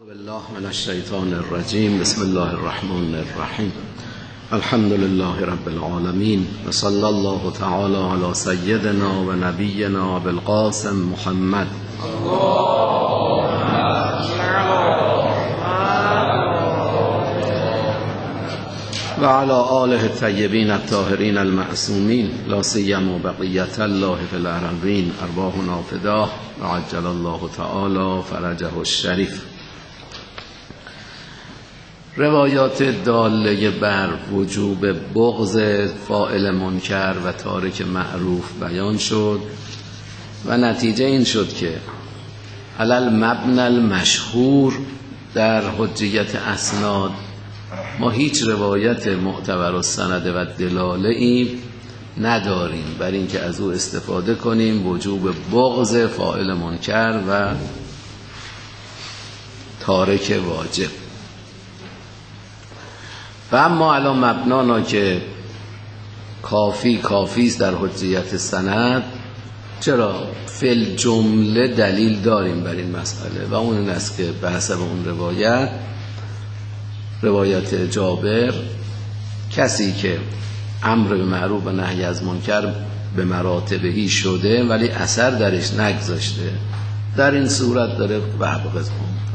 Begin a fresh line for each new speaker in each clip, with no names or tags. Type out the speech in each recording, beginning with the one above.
بالله من الشیطان الرجیم. بسم الله الرحمن الرحیم. الحمد لله رب العالمین و صلی الله تعالی علی سیدنا و نبینا ابی القاسم محمد و علی آله الطیبین الطاهرین المعصومین لا سیما بقیة الله فی الارضین ارواحنا فداه و عجل الله تعالی فرجه الشریف. روایات داله بر وجوب بغض فاعل منکر و تارک معروف بیان شد و نتیجه این شد که علل مبنی المشهور در حجیت اسناد ما هیچ روایت معتبر السند و دلاله ای نداریم بر اینکه از او استفاده کنیم وجوب بغض فاعل منکر و تارک واجب. و اما الان مبنانا که کافی است در حجیت سند، چرا فی جمله دلیل داریم بر این مسئله و اون این است که به حسب اون روایت جابر کسی که امر به معروف و نهی از منکر به مراتبهی شده ولی اثر درش نگذاشته، در این صورت داره وابغض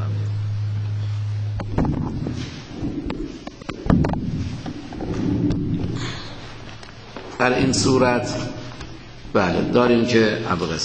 در این صورت بله داریم که ابغض.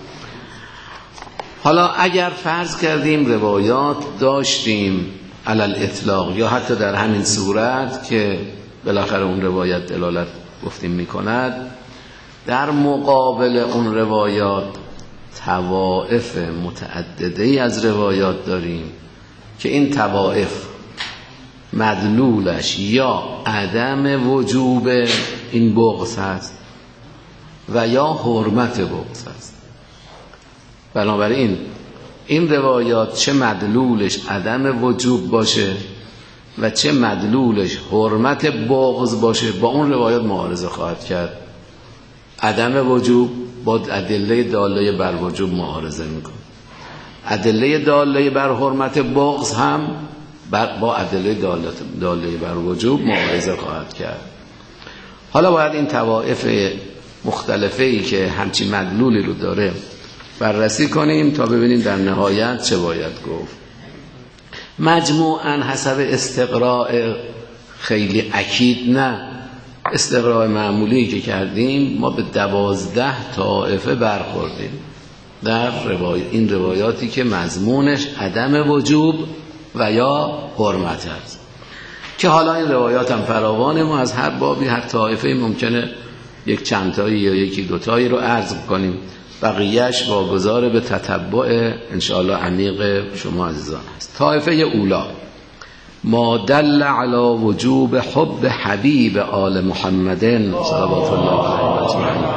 حالا اگر فرض کردیم روایات داشتیم علل اطلاق یا حتی در همین صورت که بالاخره اون روایت دلالت گفتیم میکند، در مقابل اون روایات طوائف متعددی از روایات داریم که این طوائف مدلولش یا عدم وجوب این بغض هست و یا حرمت بغض هست. بنابراین این روایات چه مدلولش عدم وجوب باشه و چه مدلولش حرمت بغض باشه با اون روایات معارضه خواهد کرد. عدم وجوب با ادله داله بر وجوب معارضه میکنه، ادله داله بر حرمت بغض هم با ادله داله بر وجوب معارضه خواهد کرد. حالا باید این طوائف مختلفه‌ای که همچین مدلولی رو داره بررسی کنیم تا ببینیم در نهایت چه باید گفت. مجموعاً حسب استقراء خیلی اکید نه، استقراء معمولی که کردیم ما به 12 طائفه برخوردیم در این روایاتی که مضمونش عدم وجوب و یا حرمت است، که حالا این روایات هم فراوانه، ما از هر بابی هر طائفه ممکنه یک چند تایی یا یکی دو تایی رو عرض کنیم، بقیهش واگذار به تتبع انشاءالله عمیق شما عزیزان است. طائفه اولا ما دل علی وجوب حب حبیب آل محمد صلوات الله علیه اجمعین.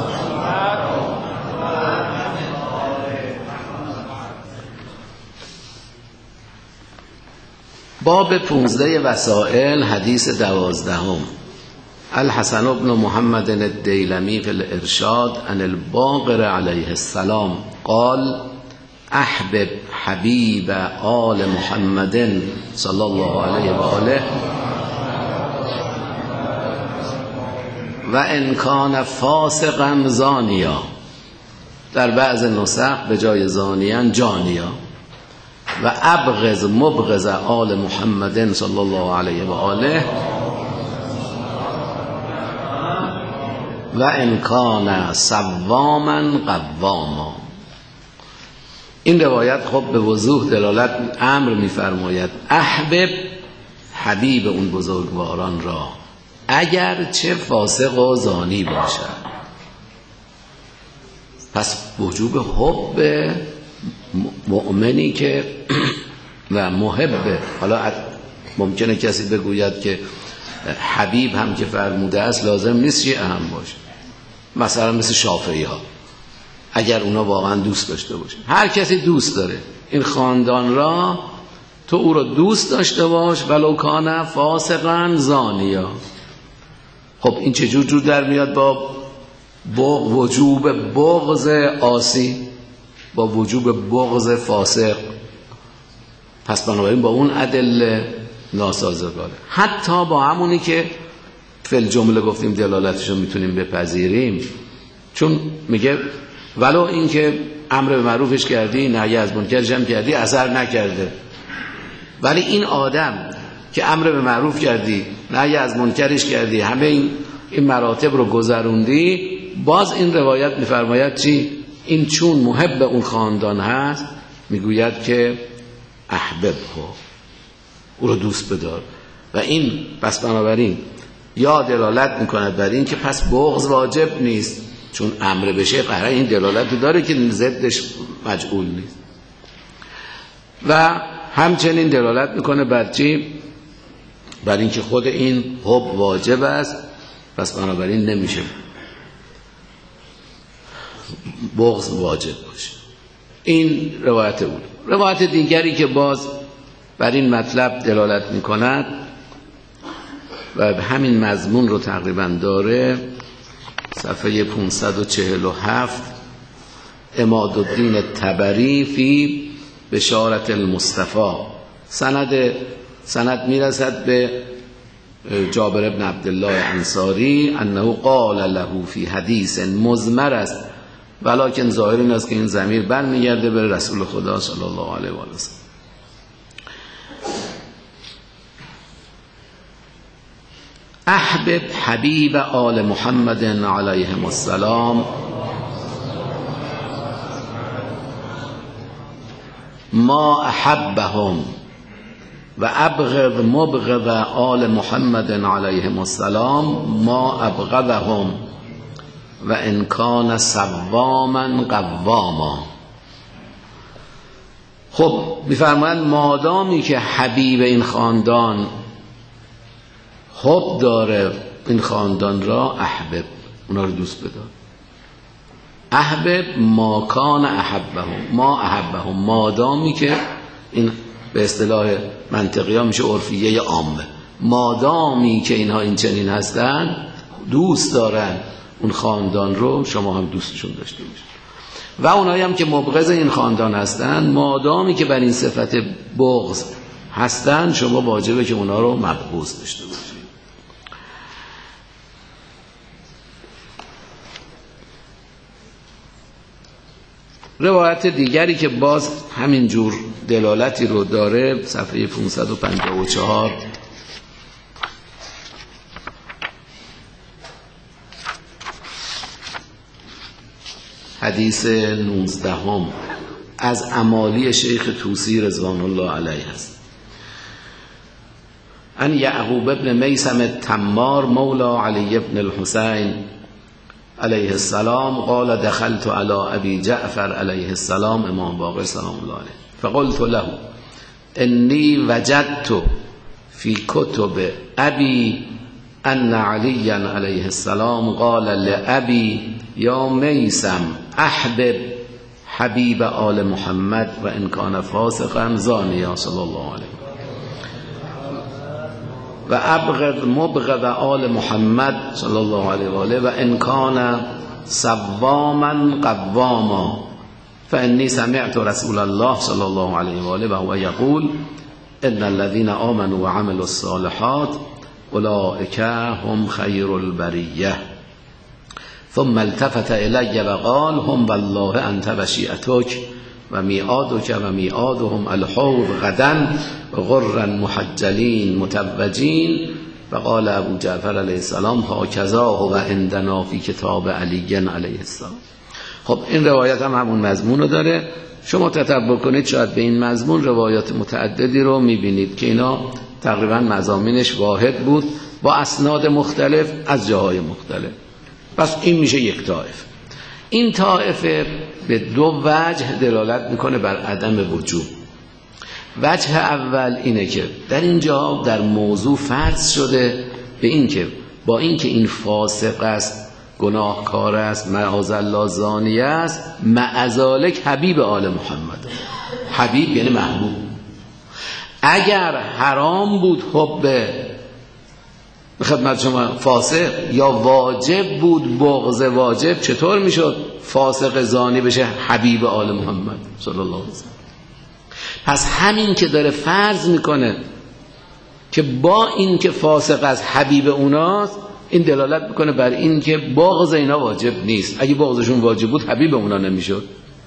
باب 15 وسائل، حدیث 12. الحسن بن محمد الدیلمی فی الارشاد عن الباقر علیه السلام قال احبب حبیب آل محمد صلی الله علیه و آله و ان کان فاسقا زانیا، در بعض نسخ به جای زانیان جانیا، و ابغض مبغض آل محمد صلی الله علیه و آله و ان کان صواما قواما. این روایت خب به وضوح دلالت امر می‌فرماید احبب حبیب اون بزرگواران را اگر چه فاسق و زانی باشد. پس وجوب حب مؤمنی که و محبه. حالا ممکنه کسی بگوید که حبیب هم که فرموده است لازم نیست شیعه هم باشه، مثلا مثل شافعی ها اگر اونا واقعا دوست داشته باشه. هر کسی دوست داره این خاندان را، تو او را دوست داشته باش ولو کان فاسقا زانیا. خب این چجور جور در میاد با وجوب بغض عاصی، با وجوب بغض فاسق؟ پس بنابراین با اون ادله ناسازگاره. حتی با همونی که فل جمله گفتیم دلالتشو میتونیم بپذیریم، چون میگه ولو این که امر به معروفش کردی نهی از منکرش هم کردی اثر نکرده، ولی این آدم که امر به معروف کردی نهی از منکرش کردی همه این مراتب رو گذروندی، باز این روایت میفرماید چی؟ این چون محب اون خاندان هست میگوید که احببه، او رو دوست بدار. و این پس بنابراین یا دلالت میکند بر این که پس بغض واجب نیست، چون امر بشه قرار این دلالت داره که ضدش مجعول نیست. و همچنین دلالت میکنه بر چی؟ بر این که خود این حب واجب است، پس بنابراین نمیشه بغض واجب باشه. این روایت اول. روایت دیگری که باز بر این مطلب دلالت میکند و همین مضمون رو تقریبا داره، صفحه 547 عمادالدین طبری فی بشارت المصطفى، سند میرسد به جابر بن عبدالله انصاری انه قال له فی حدیث مضمر است، ولکن ظاهر این است که این ضمیر برمیگرده به رسول خدا صلی الله علیه و آله. احبب حبیب آل محمد علیهم السلام ما احبهم و ابغض مبغض آل محمد علیهم السلام ما ابغضهم و ان کان صواما قواما. خب میفرمایند مادامی که حبیب این خاندان حب داره این خاندان را، احبب، اونا رو دوست بدار. احبب ما کان احبهم، ما احبهم، مادامی که این به اصطلاح منطقی ها میشه عرفیه عامه، مادامی که اینها این چنین هستن دوست دارن اون خاندان رو، شما هم دوستشون داشته باشید. و اونایی هم که مبغض این خاندان هستن، مادامی که بر این صفت بغض هستن، شما واجبه که اونا رو مبغوض داشته باشید. روایت دیگری که باز همین جور دلالتی رو داره، صفحه 554 حدیث 19 از امالی شیخ طوسی رضوان الله علیه است. ان یعقوب ابن میثم التمار مولا علی ابن الحسین علیه السلام قال دخلت على ابی جعفر علیه السلام امام باقر سلام الله علیه فقلت له انی وجدت فی کتب ابی ان علی علیه السلام قال لابی یا میثم احبب حبیب آل محمد و ان کان فاسقا زانیا صلی الله علیه و ابغض مبغض آل محمد صلی الله علیه و آله و ان کان صواما قواما فانی سمعت رسول الله صلی الله علیه و آله و هو یقول ان الذين آمنوا وعملوا الصالحات اولئک هم خیر البریه ثم التفت الی و قال هم والله انت و شیعتک و میعادک و میعادهم الحوض غدا غرا محجلین متوجین و قال ابو جعفر علیه السلام هاکذا و عندنا فی کتاب علی علیه السلام. خب این روایت هم همون مضمون رو داره. شما تتبع کنید شاید به این مضمون روایات متعددی رو میبینید که اینا تقریبا مضامینش واحد بود با اسناد مختلف از جاهای مختلف. پس این میشه یک طایفه. این طایفه به دو وجه دلالت میکنه بر عدم وجوب. وجه اول اینه که در اینجا در موضوع فرض شده به این که با این که این فاسق است، گناهکار است، معاذالله زانی است، معذالک حبیب آل محمد. حبیب یعنی محبوب. اگر حرام بود حب خدمت شما فاسق یا واجب بود بغض واجب، چطور میشد فاسق زانی بشه حبیب آل محمد صلی الله علیه وسلم؟ پس همین که داره فرض میکنه که با این که فاسق از حبیب اوناست، این دلالت میکنه بر این که بغض اینا واجب نیست. اگه بغضشون واجب بود حبیب اونا نمیشد.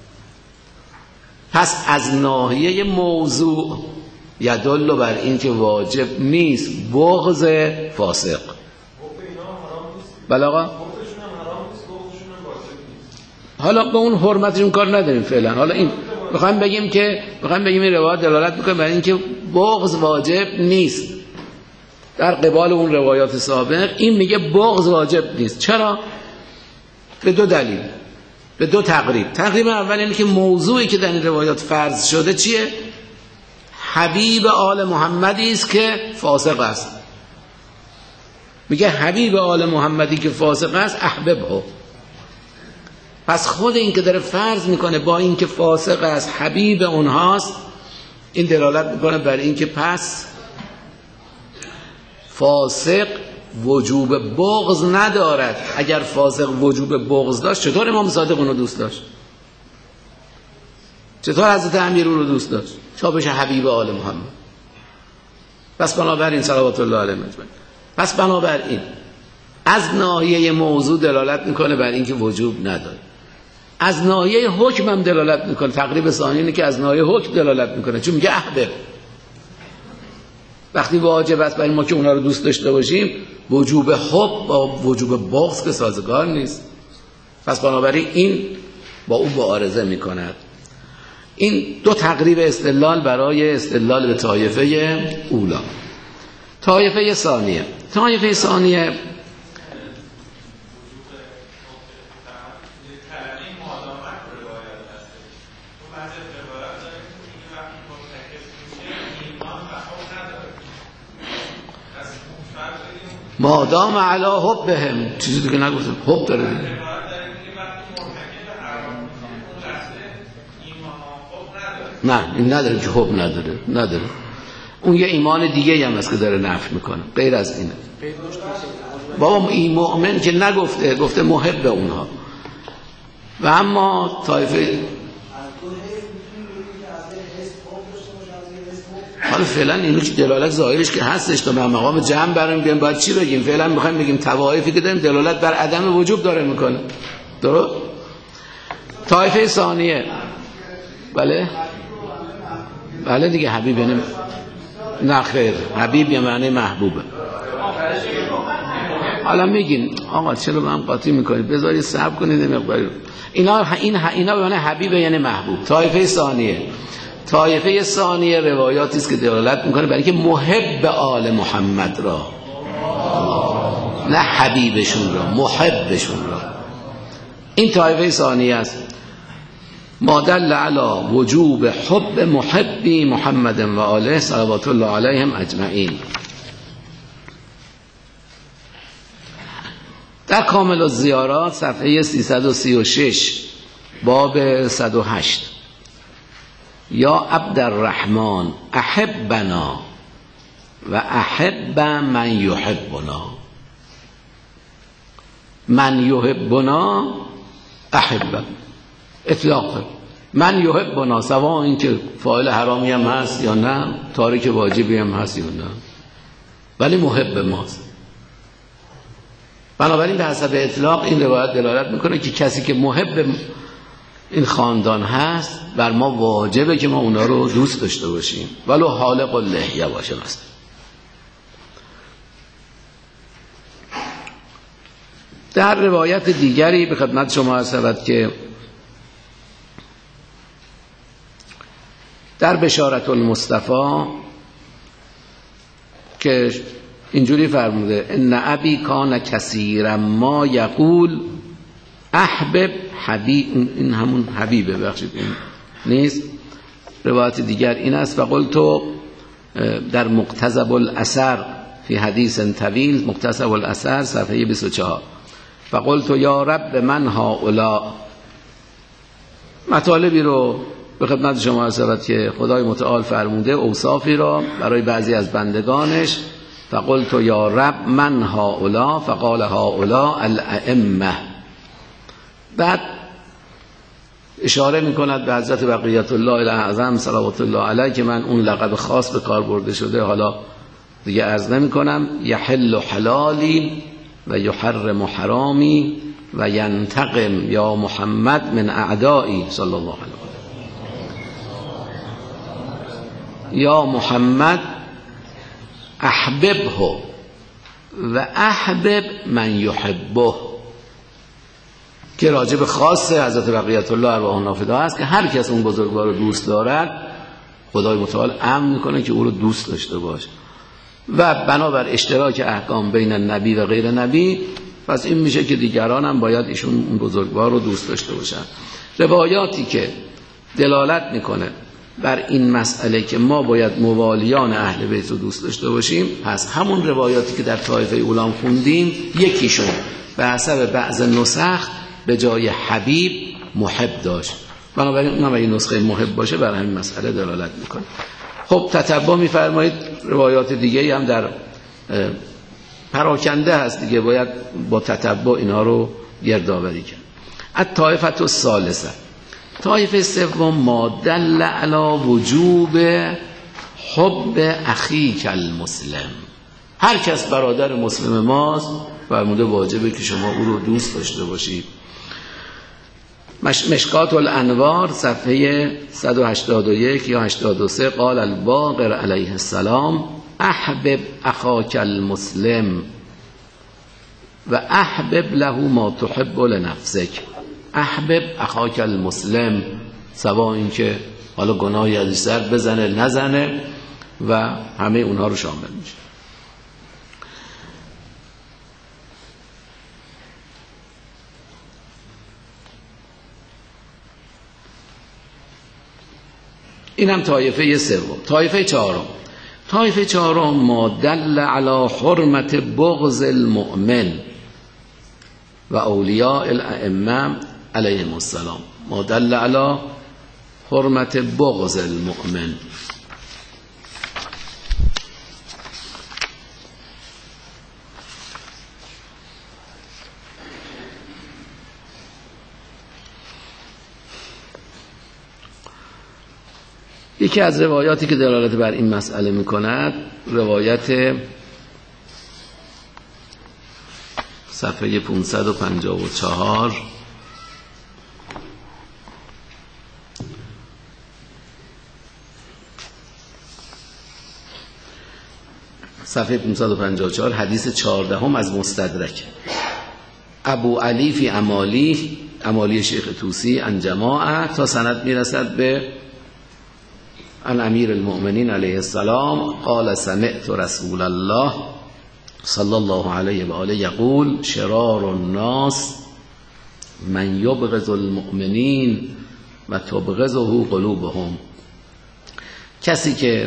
پس از ناحیه موضوع یدل بر این که واجب نیست بغض فاسق. بله آقا، حالا به اون حرمتشون کار نداریم فعلا. حالا این بخوایم بگیم این روایت دلالت میکنه بر این که بغض واجب نیست در قبال اون روایات سابق. این میگه بغض واجب نیست. چرا؟ به دو دلیل، به دو تقریب. تقریب اول اینه که موضوعی که در این روایات فرض شده چیه؟ حبیب آل محمدی است که فاسق است. میگه حبیب آل محمدی که فاسق است احببه. پس خود این که داره فرض میکنه با این که فاسق است حبیب اونهاست، این دلالت میکنه بر این که پس فاسق وجوب بغض ندارد. اگر فاسق وجوب بغض داشت چطور امام صادق اونو دوست داشت؟ چطور حضرت امیر اونو دوست داشت؟ چابش حبیب آل محمد. پس بنابراین صلوات الله علیه مجمعین، پس بنابراین از ناحیه موضوع دلالت میکنه بر این که وجوب نداره. از ناحیه حکم هم دلالت میکنه. تقریب ثانی اینه که از ناحیه حکم دلالت میکنه، چون میگه احبب. وقتی واجب است برای ما که اونا رو دوست داشته باشیم، وجوب حب با وجوب بغض که سازگار نیست. پس بنابراین این با اون معارضه میکند. این دو تقریب استدلال برای استدلال به طایفه اولا. طایفه ثانیه مادام علی حبهم، چیزی دیگه نگفتم، حب داره دیگه. نه این نداره که حب نداره. اون یه ایمان دیگه هم هست که داره نفی میکنه، غیر از اینه. بابا این مؤمن که نگفته، گفته محب اونها. و اما طایفه حالا فعلا اینو که دلالت ظاهرش که هستش تا به مقام جمع برام بیان باید چی بگیم؟ فعلا میخوایم بگیم طوایفی که داریم دلالت بر عدم وجوب داره میکنه. درست؟ طایفه ثانیه بله دیگه حبیب یعنی نه خیر، حبیب یه معنی محبوبه. حالا میگین آقا چرا با هم قاطی میکنید؟ بذارید صبر کنید مقداری. اینا به معنی حبیب یعنی محبوب. طایفه ثانیه روایاتی است که دلالت میکنه برای اینکه محب آل محمد را، نه حبیبشون را، محبشون را. این طایفه ثانیه است. ما دل علی وجوب حب محبی محمد و آله صلوات الله علیهم اجمعین. در کامل الزیارات صفحه 336 باب 108 یا عبدالرحمن احبنا و احب من یحبنا. من یحبنا احب اطلاق. من یحبنا سواء این که فاعل حرامی هم هست یا نه، تارک واجبی هم هست یا نه، ولی محب ماست. بنابراین به حسب اطلاق این روایت دلالت میکنه که کسی که محب این خاندان هست بر ما واجبه که ما اونا رو دوست داشته باشیم، ولو حالق اللحیه باشه. مثلا در روایت دیگری به خدمت شما عرض شود که در بشارت المصطفی که اینجوری فرموده ان ابی کان کثیرا ما یقول احبب حبیب. این همون حبیبه، بخشید این نیست. روایت دیگر این است و قلت در مقتضب الاثر فی حدیث طویل، مقتضب الاثر صفحه 24 فقلت یا رب من هؤلاء. مطالبی رو به خدمت شما عرض که خدای متعال فرموده، اوصافی را برای بعضی از بندگانش. فقلت یا رب من هؤلاء فقال هؤلاء الائمه. بعد اشاره میکند به حضرت بقیت الله الاعظم صلوات الله علیه که من اون لقب خاص به کار برده شده حالا دیگه عرض نمی کنم. یحل حلالی و یحرم حرامی و ینتقم یا محمد من اعدایی صلی الله علیه و یا محمد احببه و احبب من یحبه، که راجب خاص حضرت بقیت الله ارواح نافذه است که هر کس اون بزرگوار رو دوست دارد خدای متعال امر میکنه که او رو دوست داشته باشه. و بنابر اشتراک احکام بین نبی و غیر نبی، پس این میشه که دیگران هم باید ایشون اون بزرگوار رو دوست داشته باشن. روایاتی که دلالت میکنه بر این مسئله که ما باید موالیان اهل بیت رو دوست داشته باشیم، پس همون روایاتی که در طایفه اولام خوندیم یکیشون به حسب بعض نسخ به جای حبیب محب داشت، بنابراین اونم اگه نسخه محب باشه بر همین مسئله دلالت میکنه. خب تتبع میفرمایید روایات دیگه هم در پراکنده هست دیگه، باید با تتبع اینها رو گردآوری کرد. الطائفة الثالثه، طایفه سوم، ما دل علی وجوب حب اخیک المسلم، هر کس برادر مسلم ماست فرموده واجبه که شما او رو دوست داشته باشید. مشکات الانوار صفحه 181 یا 83، قال الباقر علیه السلام احبب اخاک المسلم و احبب له ما تحب لنفسک. احبب اخاک المسلم، سوا این که حالا گناهی ازش سر بزنه نزنه و همه اونها رو شامل میشه. اینم طایفه سوم. طایفه چهارم ما دل علی حرمت بغض المؤمن و اولیاء الائمه علیهم السلام. ما دل علی حرمت بغض المؤمن، یکی از روایاتی که دلالت بر این مسئله میکند روایت صفحه 554 صفحه 554 حدیث 14 از مستدرک. ابو علی فی امالی شیخ طوسی عن جماعه تا سند میرسد به عن امیر المؤمنین علیه السلام قال سمعت رسول الله صلی الله علیه و آله یقول شرار الناس من یبغض المؤمنین و تبغضه قلوبهم. کسی که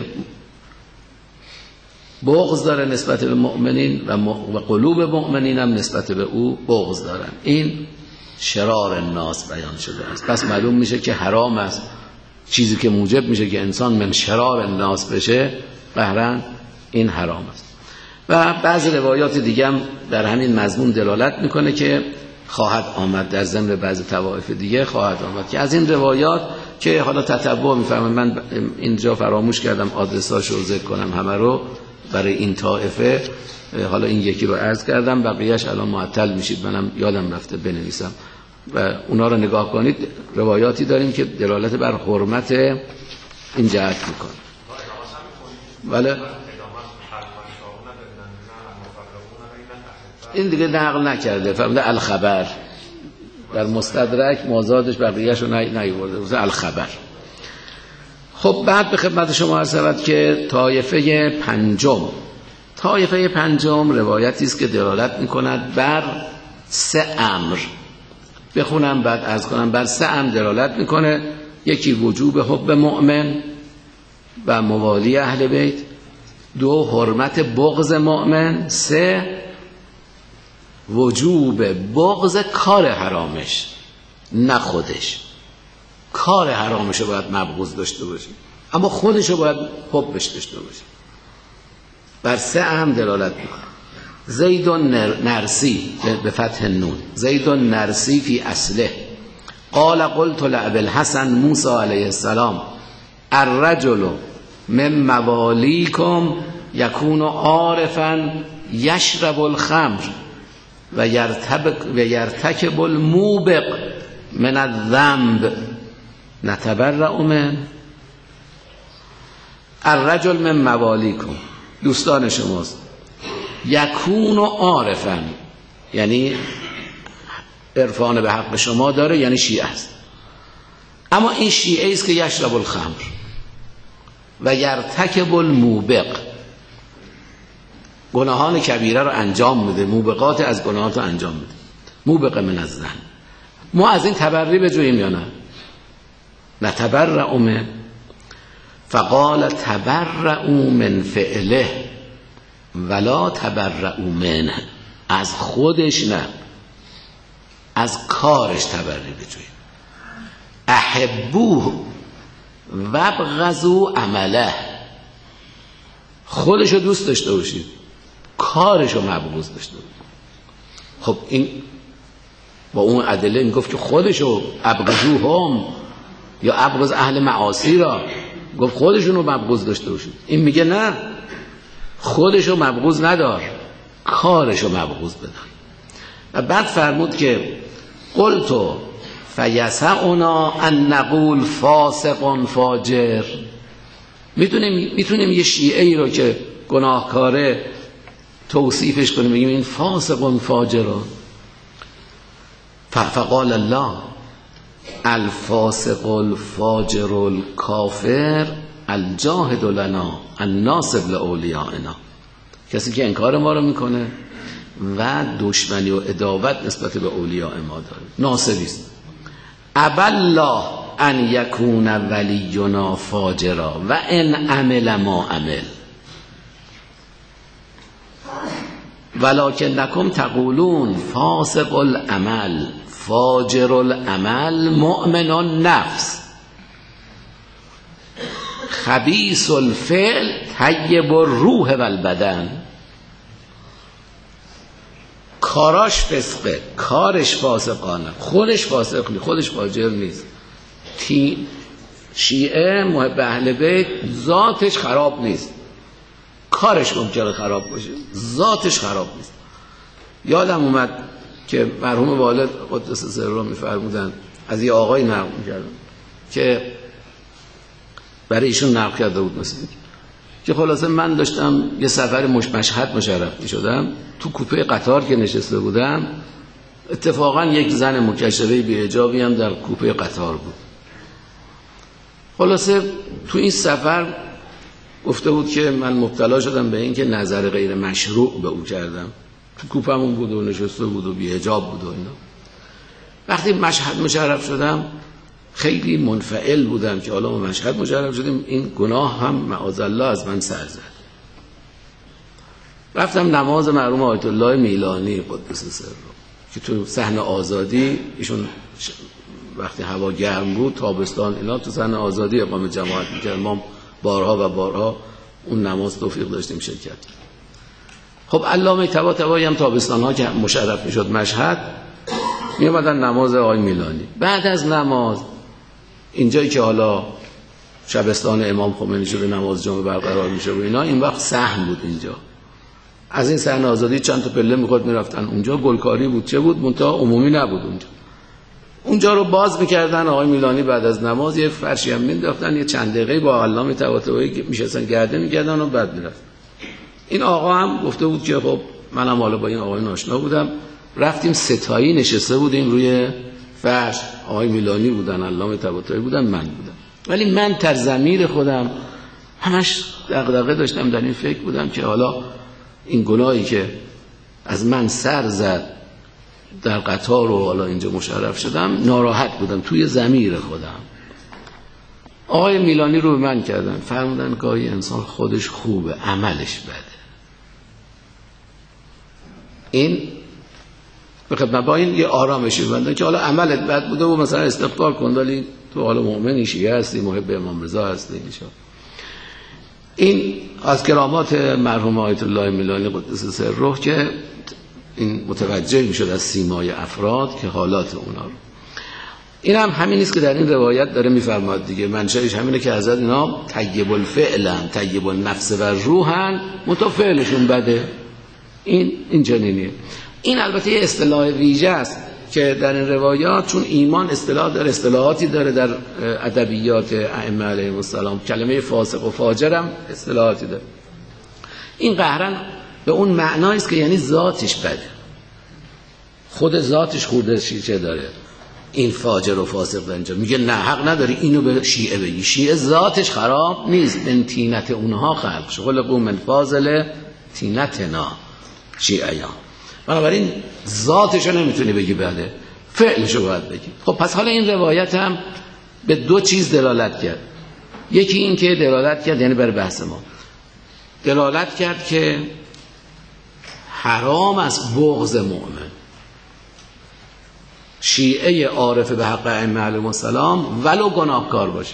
بغض داره نسبت به مؤمنین و قلوب مؤمنین هم نسبت به او بغض دارن، این شرار الناس بیان شده است. پس معلوم میشه که حرام است، چیزی که موجب میشه که انسان من شرار الناس بشه قهرن این حرام است. و بعض روایات دیگه هم در همین مضمون دلالت میکنه که خواهد آمد، در ضمن بعض طوائف دیگه خواهد آمد که از این روایات که حالا تتبع میفهمم، من اینجا فراموش کردم آدرساشو ذکر کنم همه رو برای این طائفه، حالا این یکی رو عرض کردم، بقیهش الان معطل میشید، منم یادم رفته بنویسم و اونا رو نگاه کنید. روایاتی داریم که دلالت بر حرمت این جهت میکنه. بله این دیگه نقل نکرده، فرموده الخبر در مستدرک، مازادش بقیهش رو نیورده، الخبر. خب بعد به خدمت شما عرض شود که طایفه پنجم روایتی است که دلالت میکند بر 3 امر. بخونم بعد عرض کنم. بر 3 امر دلالت میکنه. یکی وجوب حب مؤمن و موالی اهل بیت، 2 حرمت بغض مؤمن، 3 وجوب بغض کار حرامش، نه خودش. کار حرامش رو باید مبغوض داشته باشی اما خودش رو باید حبش داشته باشی. بر 3 امر دلالت میکنه. زید نرسی به فتح نون، زید نرسی فی اصله قال قلت لابی الحسن موسی علیه السلام الرجل من موالیکم یکون عارفا یشرب الخمر و یرتکب الموبق من الذنب نتبرأ من. الرجل من موالیکم، دوستان شماست، یکون عارفا یعنی عرفان به حق شما داره، یعنی شیعه است، اما این شیعه است که یشرب الخمر و یرتکب الموبق، گناهان کبیره رو انجام میده، موبقات از گناهات رو انجام میده. موبق من الذنب. ما از این تبرئه بجوییم یا نه؟ نتبرأ من. فقال تبرئوا من فعله ولا تبرئوا منه. از خودش نه، از کارش تبرئه بجوییم. احبوه وابغضوا عمله. خودشو دوست داشته باشید، کارشو مبغوض داشته باشید. خب این با اون ادله میگفت که خودشو ابغضوهم یا ابغض اهل معاصی را، گفت خودشونو مبغوض داشته باشید. این میگه نه، خودشو مبغوض ندار، کارشو مبغوض بدار. و بعد فرمود که قلت فیسعنا ان نقول فاسق فاجر. میتونیم یه شیعه ای رو که گناهکاره توصیفش کنیم، بگیم این فاسق فاجر. فقال الله الفاسق الفاجر الکافر الجاهد لنا الناصب لاولیائنا. کسی که انکار ما رو میکنه و دشمنی و عداوت نسبت به اولیاء ما داره، ناصبی است. ابى الله ان یکون ولینا فاجرا و ان عمل ما عمل ولکنکم تقولون فاسق العمل فاجر العمل مؤمن النفس خبیث الفعل طیب الروح و البدن. کاراش فسقه، کارش فاسقانه، خودش فاسق نیست، خودش فاجر نیست. شیعه محب اهل بیت ذاتش خراب نیست، کارش ممکنه خراب باشه، ذاتش خراب نیست. یادم اومد که مرحوم والد قدس سره میفرمودن از یه آقای نقل میکردن که برای ایشون نقل کرده بود، مثلا که خلاصه من داشتم یه سفر مشهد مشرف میشدم، تو کوپه قطار که نشسته بودم اتفاقا یک زن مکشفه بی حجابی هم در کوپه قطار بود. خلاصه تو این سفر گفته بود که من مبتلا شدم به این که نظر غیر مشروع به او کردم. تو کوپمون بود و نشسته بود و بی حجاب بود و اینا. وقتی مشهد مشرف شدم خیلی منفعل بودم که حالا ما مشهد مشرف شدیم، این گناه هم معاذالله از من سر زد. رفتم نماز مرحوم آیت الله میلانی قدس سره که تو صحن آزادی، ایشون وقتی هوا گرم بود تابستان اینا تو صحن آزادی اقامت جماعت میکرد، ما بارها و بارها اون نماز توفیق داشتیم شرکت. خب علامه طباطبایی هم تابستان ها که مشرف میشد مشهد می اومدن نماز آقای میلانی. بعد از نماز اینجایی که حالا شبستان امام خمینی شده نماز جمعه برقرار میشه و اینا، این وقت صحن بود اینجا. از این صحن آزادی چند تا پله میخورد میرفتن اونجا، گلکاری بود چه بود، منتها عمومی نبود اونجا رو باز میکردن. آقای میلانی بعد از نماز یه فرشی هم مینداختن، یه چند دقیقه با علامه طباطبایی میشستن گرده میکردن و بعد میرفت. این آقا هم گفته بود که خب منم حالا با این آقای آشنا بودم، رفتیم ستایی نشسته بودیم روی فرش، آقای میلانی بودن، علامه طباطبایی بودن، من بودم. ولی من تر ضمیر خودم همش دغدغه داشتم، در این فکر بودم که حالا این گناهی که از من سر زد در قطار و حالا اینجا مشرف شدم، ناراحت بودم توی ضمیر خودم. آقای میلانی رو به من کردن، فرمودن گاهی انسان خودش خوبه عملش بده. این به خدمت با این یه آرامشی بنده که حالا عملت بد بوده و مثلا استغفار کن، ولی تو حالا مؤمنی، شیعه هستی، محب امام رضا هستی انشاءالله. این از کرامات مرحوم آیت الله میلانی قدس سره که این متوجه میشد از سیمای افراد که حالات اونا رو. این هم همین است که در این روایت داره میفرماد دیگه، منشأش همینه که حضرت اینا طیب الفعلن طیب النفس و روحن، متفعلشون بده. این جنینیه. این البته یه اصطلاح ویژه است که در این روایات، چون ایمان اصطلاح داره، اصطلاحاتی داره در ادبیات ائمه علیهم السلام، کلمه فاسق و فاجر هم اصطلاحاتی داره. این قهرن به اون معنایی است که یعنی ذاتش بده، خود ذاتش خورده چه داره. این فاجر و فاسق اینجا میگه نه حق نداری اینو به شیعه بگی، شیعه ذاتش خراب نیست، من طینت اونها خلق شد، خلقوا من فاضل طینتنا شیعیان. بنابراین ذاتشو نمیتونی بگی بده، فعلشو باید بگی. خب پس حالا این روایت هم به دو چیز دلالت کرد. یکی این که دلالت کرد، یعنی بر بحث ما دلالت کرد که حرام است بغض مؤمن. شیعه عارف به حق ائمه علیهم السلام ولو گناهکار باشه،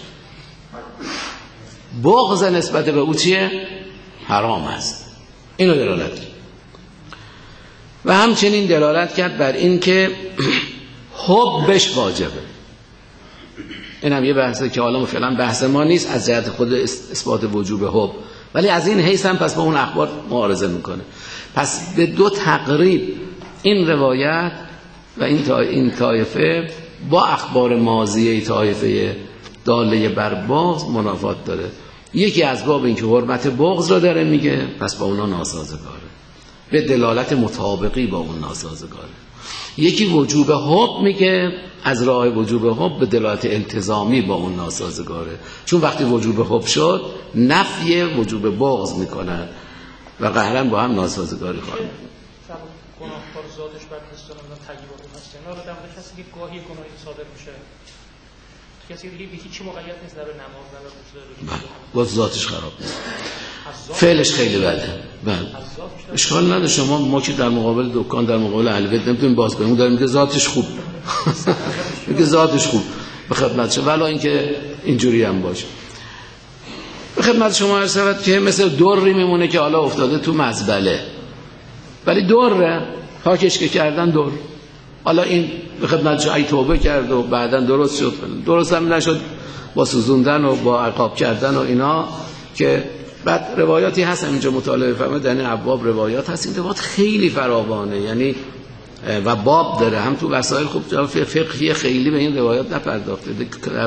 بغض نسبت به او چیه؟ حرام است. اینو دلالت کرد. و همچنین دلالت کرد بر این که حبش واجبه. این هم یه بحثه که حالا فعلا بحث ما نیست از جهت خود اثبات وجوب حب، ولی از این حیث هم پس با اون اخبار معارضه میکنه. پس به دو تقریب این روایت و این طایفه با اخبار ماضیه طایفه داله بر بغض منافات داره. یکی از باب این که حرمت بغض رو داره میگه، پس با اونا ناسازگاره، به دلالت مطابقی با اون ناسازگاره. یکی وجوب حب میگه، از راه وجوب حب به دلالت التزامی با اون ناسازگاره، چون وقتی وجوب حب شد نفی وجوب بغض میکنن و قهرن با هم ناسازگاری خواهند.
گناهکار ذاتش بر کسانم تجربه هست، اینا رو در مورد کسی که گاهی گناهی صادر میشه، کسی دیگه به هیچ مقید نیست، نه به نماز نه به روزه،
با ذاتش خراب نیست، فعلش خیلی بده. بله اشکال نداره. شما ما که در مقابل دکان، در مقابل اهل بیت نمیتونیم باز کنیم، اون داره میگه ذاتش خوب میگه ذاتش خوب به خدمتشه، ولی اینکه اینجوری هم باشه. به خدمت شما عرض شود که مثل دوری میمونه که حالا افتاده تو مزبله، ولی دوره پاکش که کردن دور، حالا این به خدمتش ای توبه کرد و بعداً درست شد، درست هم نشد با سوزوندن و با عقاب کردن و اینا. که بعد روایاتی هست اینجا مطالعه فرمایید، در این ابواب روایات هست، این روایات خیلی فراوانه، یعنی و باب داره، هم تو وسایل خوب جواب فقهی خیلی به این روایات نپرداخته. در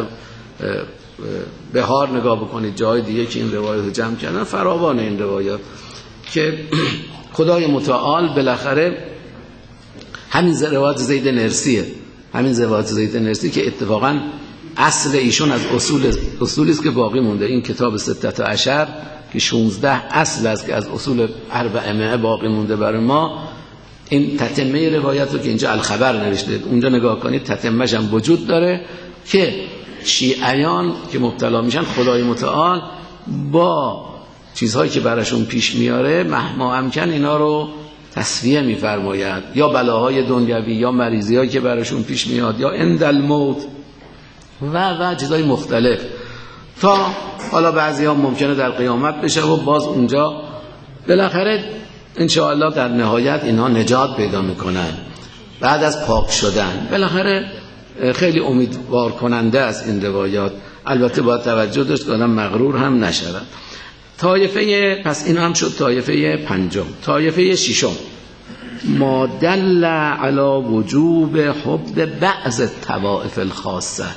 بهار نگاه بکنید جای دیگه که این روایات جمع کردن، فراوانه این روایات که خدای متعال بالاخره همین روایت زید نرسیه، همین روایت زید نرسی که اتفاقا اصل ایشون از اصولی است که باقی مونده. این کتاب 16 که 16 اصل است که از اصول 400 باقی مونده برای ما. این تتمه روایت رو که اینجا الخبر نوشته، اونجا نگاه کنید تتمه‌ش هم وجود داره که شیعیان که مبتلا میشن خدای متعال با چیزهایی که براشون پیش میاره مهما امکن اینا رو تصفیه میفرماید، یا بلاهای دنیوی یا مریضی‌هایی که براشون پیش میاد یا عند الموت و چیزهای مختلف، تا حالا بعضی ها ممکنه در قیامت بشه و باز اونجا بالاخره انشاءالله در نهایت اینا نجات پیدا میکنن بعد از پاک شدن. بالاخره خیلی امیدوار کننده است این روایات. البته باید توجه داشت که آدم مغرور هم نشود. طایفه پس این هم شد طایفه پنجم. طایفه ششم ما دل علی وجوب حب بعض الطوائف الخاصه.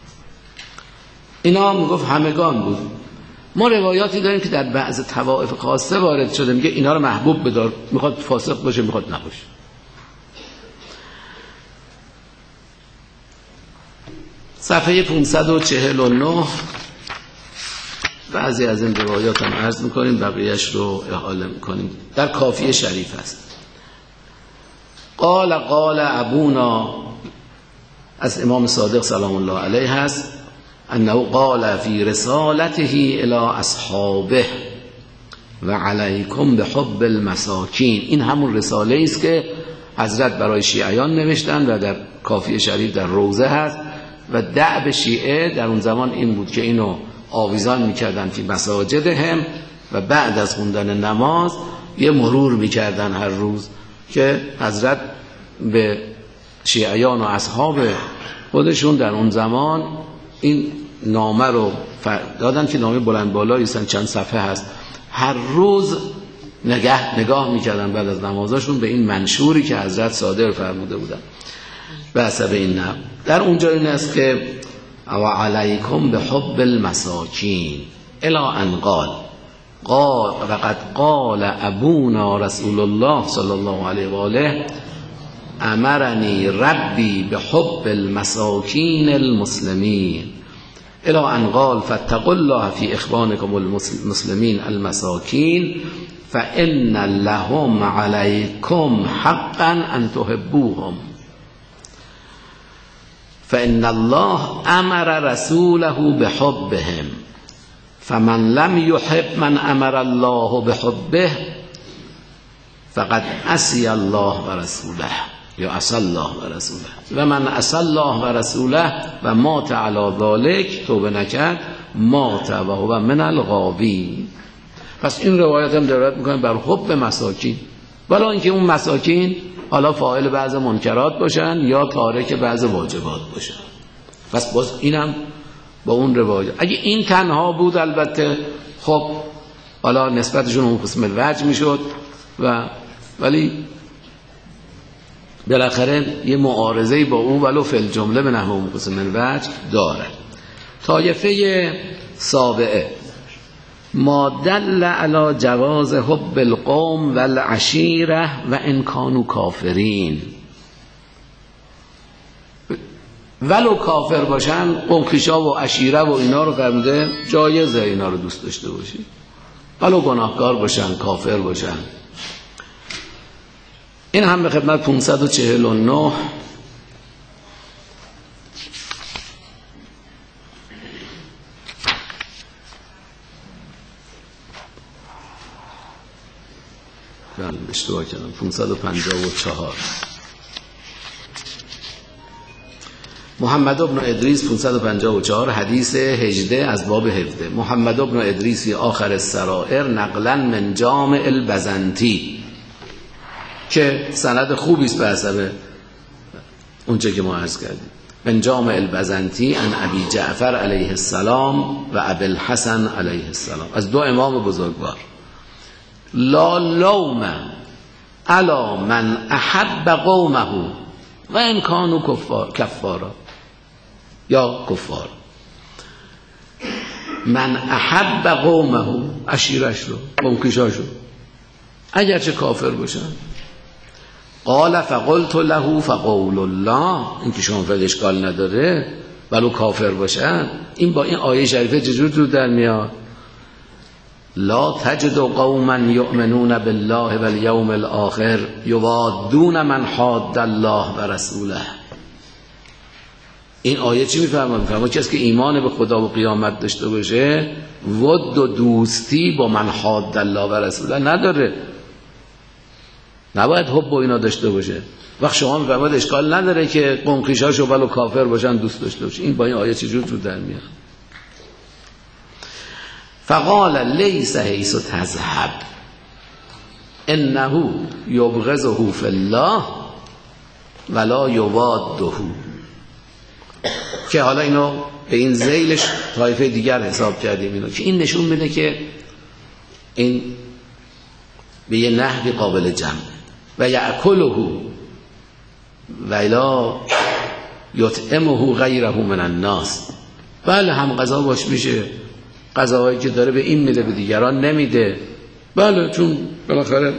اینا میگفت همگان بود. ما روایاتی داریم که در بعض طوائف خاصه وارد شده، میگه اینا رو محبوب بدار، میخواد فاسق باشه میخواد نباشه. صفحه 549 بعضی از این روایات هم عرض میکنیم، بقیهش رو احاله میکنیم. در کافیه شریف هست. قال ابونا، از امام صادق سلام الله علیه هست، انه قال فی رسالته الی اصحابه و علیکم بحب المساکین. این همون رساله است که حضرت برای شیعیان نوشتن و در کافیه شریف در روضه هست. و دعب شیعه در اون زمان این بود که اینو آویزان میکردن فی مساجدهم و بعد از خوندن نماز یه مرور میکردن هر روز که حضرت به شیعیان و اصحاب خودشون در اون زمان این نامه رو دادن که نامه بلند بالایی چند صفحه هست، هر روز نگاه میکردن بعد از نمازاشون به این منشوری که حضرت صادر فرموده بودن به حسب این نحو. در اونجا این است که و علیکم به حب المساکین الی ان قال وقد قال ابونا رسول الله صلی الله علیه و آله امرنی ربی به حب المساکین المسلمین الی ان قال فاتقوا الله فی اخوانکم المسلمین المساکین فان لهم علیکم حقا ان تحبوهم فان الله امر رسوله بحبهم فمن لم يحب من امر الله بحبه فقد عصی الله و رسوله یا عصی الله و رسوله و من عصی الله و رسوله و مات علی ذلک، توبه نکرد، مات و هو من الغاوین. پس این روایت هم دلالت میکنه بر حب مساکین، ولی اینکه اون مساکین حالا فاعل بعض منکرات باشن یا تارک بعض واجبات باشن. پس باز اینم با اون روایت اگه این تنها بود البته خب حالا نسبتشون اون قسم الوجه میشد ولی بالاخره یه معارضه‌ای با اون ولو فی الجمله به نحو اون قسم الوجه داره. طایفه سابعه ما دل علی جواز حب القوم والعشیره و ان کانوا کافرین، ولو کافر باشن قوم خویشا و عشیره و اینا رو فرموده جایزه اینا رو دوست داشته باشی، ولو گناهکار باشن کافر باشن. این هم به خدمت 549 اشتباه کردم 554 محمد ابن ادریس 554 حدیث 18 از باب 17 محمد ابن ادریسی آخر السرائر نقلا من جامع البزنطی، که سند خوبی است به حسب اونچه که ما عرض کردیم. من جامع البزنطی ان ابی جعفر علیه السلام و ابی الحسن علیه السلام، از دو امام بزرگوار. لا لوم علی من احب قومه و ان کانوا کفارا یا کفار. من احب قومه، عشیرش رو، قومکشاش رو، اگرچه کافر باشن. قال فقلت له فقول الله، این که شما فعل اشکال نداره ولو کافر باشن. این با این آیه شریفه چجور تو در میاد؟ لا تجد قوما یؤمنون بالله والیوم الاخر یوادون من حاد الله و رسوله. این آیه چی میفهمه؟ میفهمه کسی که ایمان به خدا و قیامت داشته باشه ود و دوستی با من حاد الله و رسوله نداره، نباید حب و اینا داشته باشه. وقت شما میفهمید اشکال نداره که قوم خویشاشو ولو کافر باشن دوست داشته باشه. این با این آیه چجور تو در میاد؟ فقال لیس حیث تذهب انه یبغضه فی الله ولا یواده، که حالا اینو به این ذیلش طایفه دیگر حساب کردیم اینو، که این نشون میده که این به یه نحوی قابل جمع و یأکله و لا یطعمه غیره من الناس. بله هم غذا باش میشه، غذاهایی که داره به این میده به دیگران نمیده، بله چون بالاخره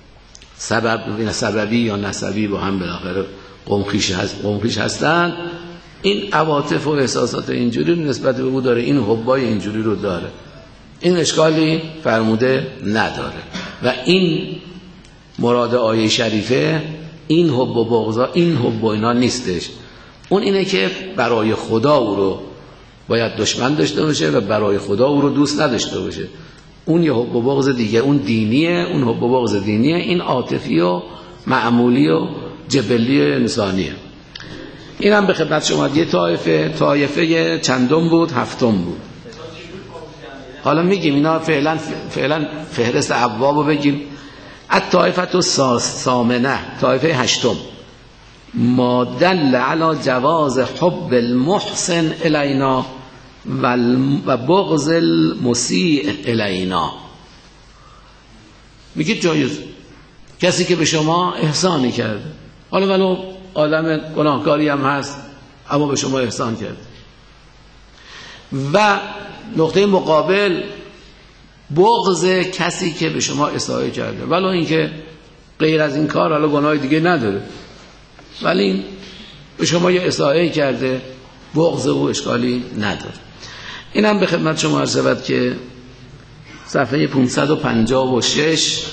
سببی یا نسبی با هم بالاخره قومخیش هستن. این عواطف و احساسات اینجوری نسبت به او داره، این حبای اینجوری رو داره، این اشکالی فرموده نداره. و این مراد آیه شریفه این حب و بغضا، این حب و اینا نیستش. اون اینه که برای خدا او رو باید دشمن داشته باشه و برای خدا او رو دوست نداشته باشه. اون یه حب و بغض دیگه، اون دینیه، اون حب و بغض دینیه، این عاطفی و معمولی و جبلی انسانیه. این هم به خدمت شما یه طایفه چندم بود؟ هفتم بود. حالا میگیم اینا فعلا فهرست ابوابو بگیم. الطائفه الثامنه، طایفه هشتم. ما دل علی جواز حب المحسن الینا و بغض المسیء الینا. میگه جایز کسی که به شما احسانی کرده، حالا ولو آدم گناهکاری هم هست اما به شما احسان کرده، و نقطه مقابل بغض کسی که به شما اساءه کرده، ولو اینکه غیر از این کار حالا گناه دیگه نداره، ولی به شما یه اساءه کرده، بغض او اشکالی نداره. اینم به خدمت شما عرض شود که صفحه 556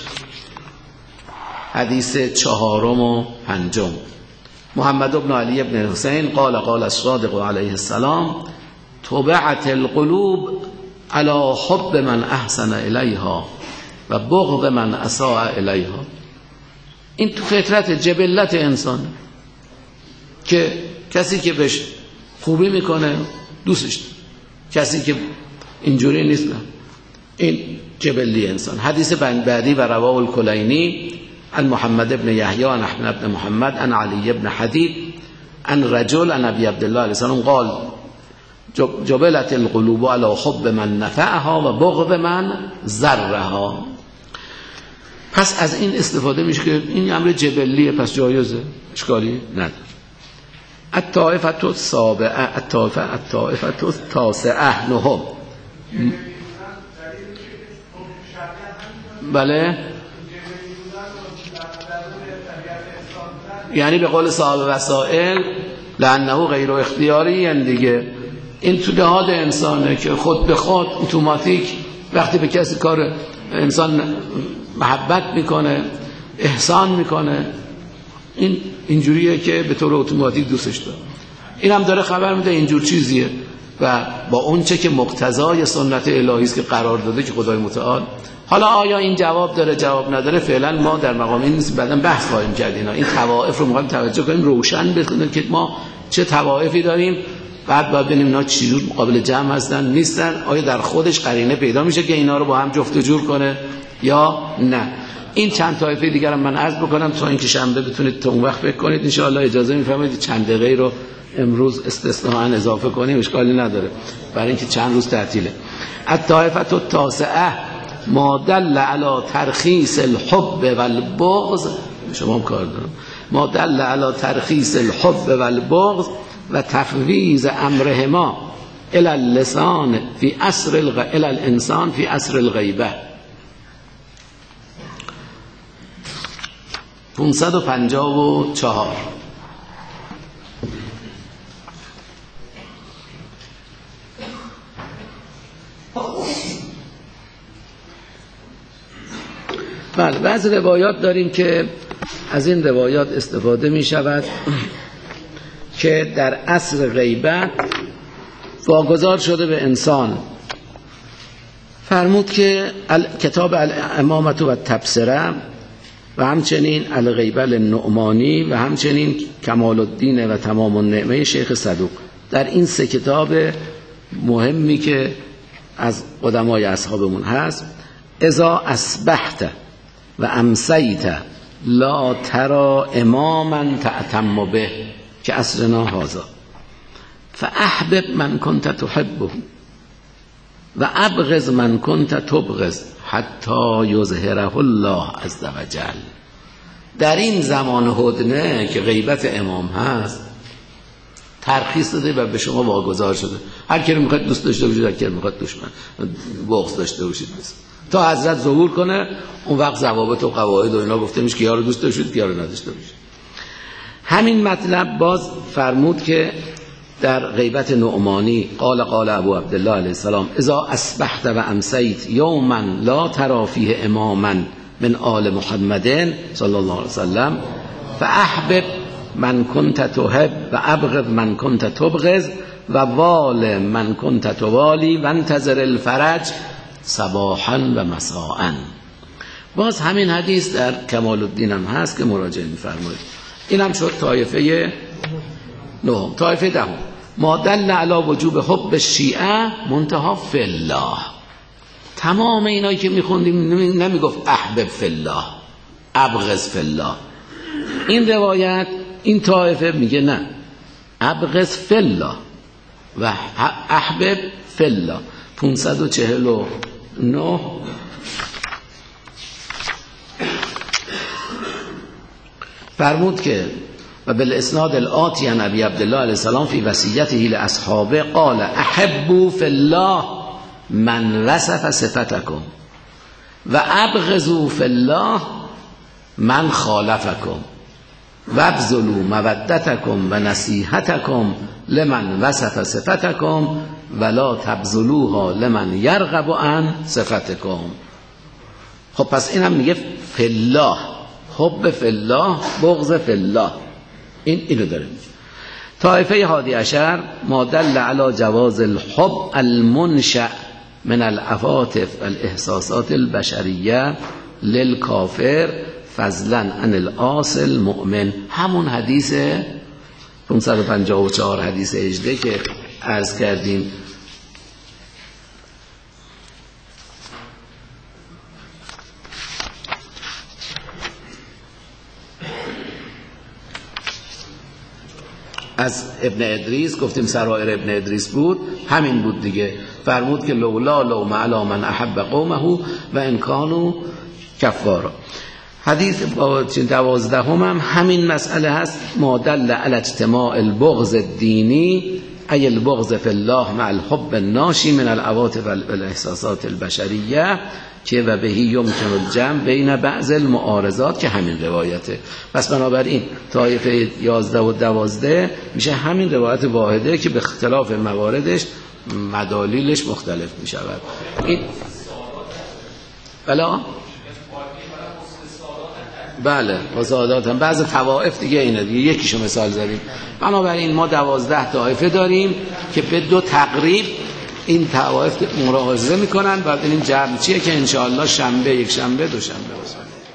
حدیث 4 و 5. محمد بن علی بن حسین قال قال الصادق علیه السلام طبعت القلوب على حب من احسن الیها و بغض من اساء الیها. این تو فطرت جبلت انسان که کسی که بهش خوبی میکنه دوستش داره، کسی که اینجوری نیست نه. این جبلی انسان. حدیث بعدی و رواه الکلینی عن محمد بن یحیی عن احمد بن محمد عن علی بن حدید عن رجل عن ابی عبدالله علیه السلام قال جبلت القلوب على حب من نفعها و بغض من ضرها. پس از این استفاده میشه که این امر جبلیه، پس جایزه، اشکالی نداره. الطائفه السابعه الطائفه التاسعه نهم. بله، یعنی به قول صاحب وسائل لانه غیر اختیاری، یعنی دیگه این تو دهاد انسانه که خود به خود اتوماتیک وقتی به کسی کار انسان محبت میکنه، احسان میکنه، این اینجوریه که به طور اتوماتیک دوستش داره. این هم داره خبر میده اینجور چیزیه و با اون چه که مقتضای سنت الهی است که قرار داده که خدای متعال. حالا آیا این جواب داره جواب نداره فعلا ما در مقام این نیست، بعداً بحث خواهیم کرد. این طوائف رو می‌خوایم توجه کنیم، روشن بکنیم که ما چه طوائفی داریم، بعد باید ببینیم اینا چجور مقابل جمع هستن نیستن، آیا در خودش قرینه پیدا میشه که اینا رو با هم جفت و جور کنه یا نه. این چند طایفه دیگر هم من عرض بکنم تا اینکه شنبه بتونید تا اون وقت فکر کنید. ان شاء الله اجازه میفرمایید چند دقیقه رو امروز استثناء اضافه کنیم، اشکالی نداره برای اینکه چند روز تعطیله. الطائفه التاسعه ما دل علی ترخیص الحب والبغض، شما هم کار دارم، ما دل علی ترخیص الحب والبغض و تفویض امرهما الى اللسان فی عصر الى الانسان فی عصر الغیبه. 554 بله، بعض روایات داریم که از این روایات استفاده می شود که در عصر غیبت واگذار شده به انسان. فرمود که کتاب الامامه و تبصره و همچنین الغیبه للنعمانی و همچنین کمال الدین و تمام النعمه شیخ صدوق، در این سه کتاب مهمی که از قدمای اصحابمون هست، اذا اصبحت و امسیت لا ترى اماما تعتم به که عصرنا هذا فاحبب من كنت تحبه و ابغض من كنت تبغض حتی یظهره الله عز وجل. در این زمان هدنه که غیبت امام هست ترخیص داده و به شما واگذار شده، هر کی رو میخواد دوست داشته باشید، هر کی رو میخواد دشمن بغض داشته باشید، تا حضرت ظهور کنه. اون وقت ضوابط و قواعد و اینا گفته میشه که یا رو دوست داشتید یا رو نداشته باشید. همین مطلب باز فرمود که در غیبت نعمانی قال ابو عبدالله علیه السلام اذا اصبحت و امسیت یوما لا ترى فیه اماما من آل محمد صلی الله علیه وسلم فاحبب من كنت تحب و ابغض من كنت تبغض و وال من كنت توالی و انتظر الفرج صباحا و مساء. باز همین حدیث در کمال الدین هم هست که مراجعه می‌فرمایید. این هم شد طایفه نهم. طایفه دهم ما دل علی وجوب حب الشیعه منتها فی الله. تمام اینایی که میخوندیم نمیگفت احبب فی الله، ابغض فی الله. این روایت این طایفه میگه نه، ابغض فی الله و احبب فی الله. 549 فرمود که و بالاسناد الآتی عن ابی عبدالله علیه السلام فی وصیته لاصحابه قال احبوا فی الله من وصف صفتکم و ابغضوا فی الله من خالفکم و ابذلوا مودتکم و نصیحتکم لمن وصف صفتکم ولا تبذلوها لمن یرغب عن صفتکم. خب پس این هم میگه فی الله، حب فی الله، بغض فی الله. اینو داره میگه. طایفه هادی عشر ما دل علی جواز الحب المنشأ من العواطف والاحساسات البشریه للکافر فضلا عن الاصل المؤمن. همون حدیث 554 حدیث 18 که عرض کردیم. از ابن ادریس گفتیم سرائر ابن ادریس بود، همین بود دیگه. فرمود که لولا لوم علی من احب قومه و ان کانوا کفارا. حدیث 12 هم همین مسئله هست. ما دل علی اجتماع البغض الدینی ای البغض فی الله مع الحب الناشی من العواطف والاحساسات البشریه که و بهی یمکن الجمع بین بعض المعارضات، که همین روایته. پس بنابراین طایفه 11 و 12 میشه همین روایت واحده که به اختلاف مواردش مدالیلش مختلف میشود. این بله فسادات هم بعض طوائف دیگه اینه دیگه، یکیشو مثال زدیم. بنابراین ما 12 طایفه داریم که به دو تقریب این طوائف مراحضه میکنن و ببینیم جمع چیه که انشاءالله شنبه، یک شنبه، دو شنبه